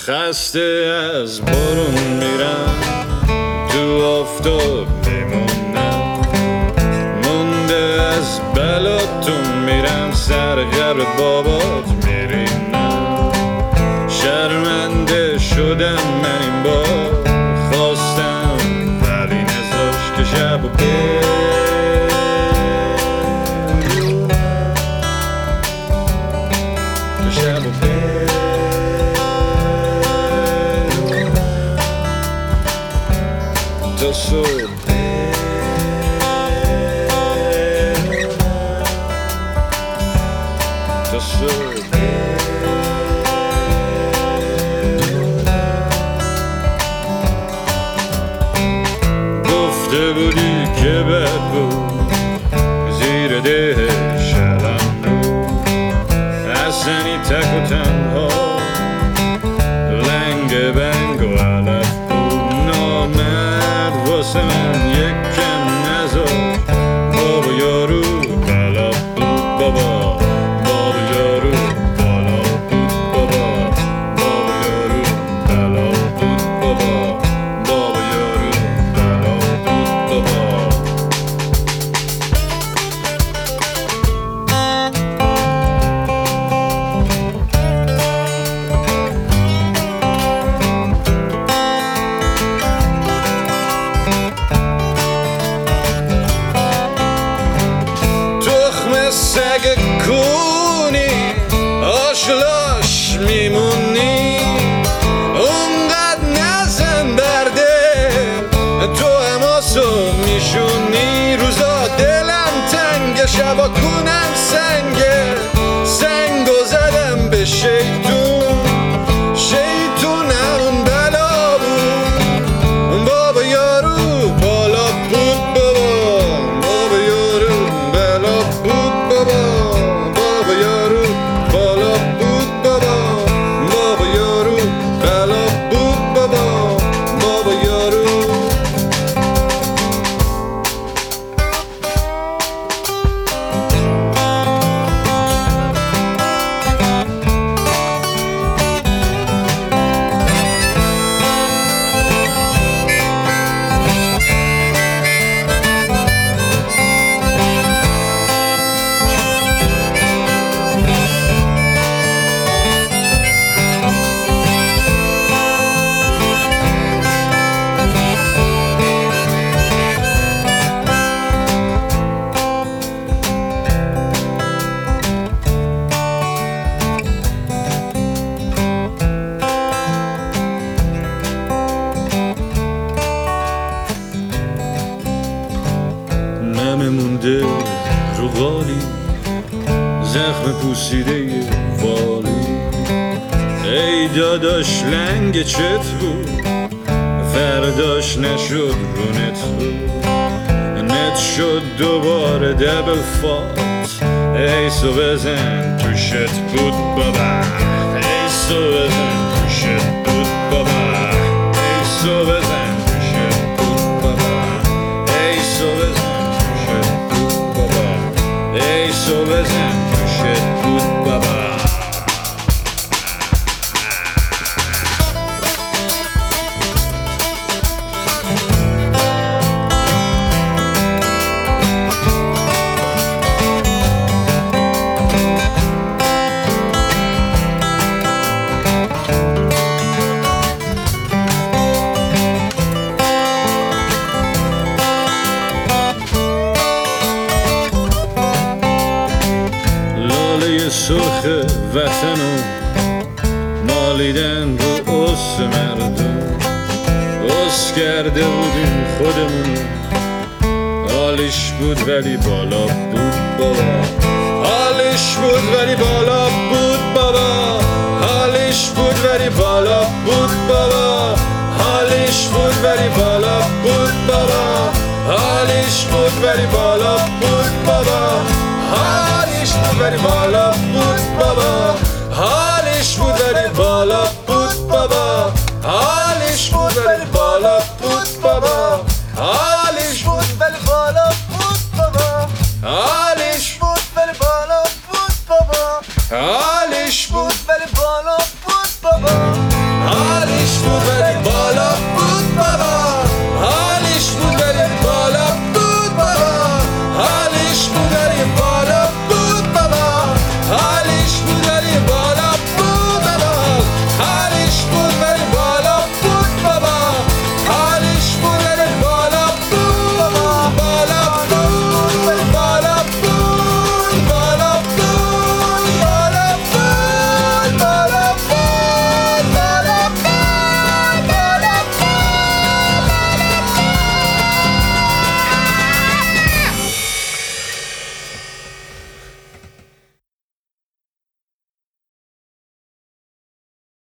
خسته از بارون میرم، تو آفتاب میمونم، مونده از بلاتون میرم، سرگر بابات میرینم. شرمنده شدم من این بار، خواستم ولی نذاشت که شب و تا صبح تا صبح گفته بودی که بد بود، زیر ده شبم بود، از زنی تک و تنها، لنگ بنگ و علف بود. نامد واسه من یک کم نذار، بابا یارو بلا بود، بابا بابا یارو بالا بود، بابا بابا یارو بلا بود، بابا بابا یارو بلا بود، بابا. سگ کونی آشلاش میمونی، اونقدر نزن برده تو اماسو میشونی. روزا دلم تنگ، شبا کونم سنگه، سنگو زدم به شیطون، شیطونم بلا بود، بابا یارو بالا بود، بابا بابا یارو بلا بود، بابا یارو بالا بود، بابا یارو بلا بود، بابا یارو. نمونده رو غالی، زخم پوسیده والی. ای داداش لنگ چت بود، فرداش نشد رو نت بود، نت شد دوباره دبل فات. ایسو بزن تو شت بود بابا، ایسو بزن تو شت بود بابا، ایسو بزن تو شت بود بابا، ایسو بزن ای سو بزن تو شت بود بابا. سرخ وطنو مالیدن رو اس مردم، اس کرده بودیم خودمونو، حالش بود ولی بالا بود بابا، حالش بود ولی بالا بود بابا، حالش بود ولی بالا بود بابا، حالش بود ولی بالا بود بابا، حالش بود ولی بالا بود بابا، حالش بود ولی بالا بود بابا، حالش بود ولی بالا بود بابا، حالش بود ولی بالا بود بابا، حالش بود ولی بالا بود بابا، حالش بود ولی بالا بود بابا، حالش بود ولی بالا بود بابا. بود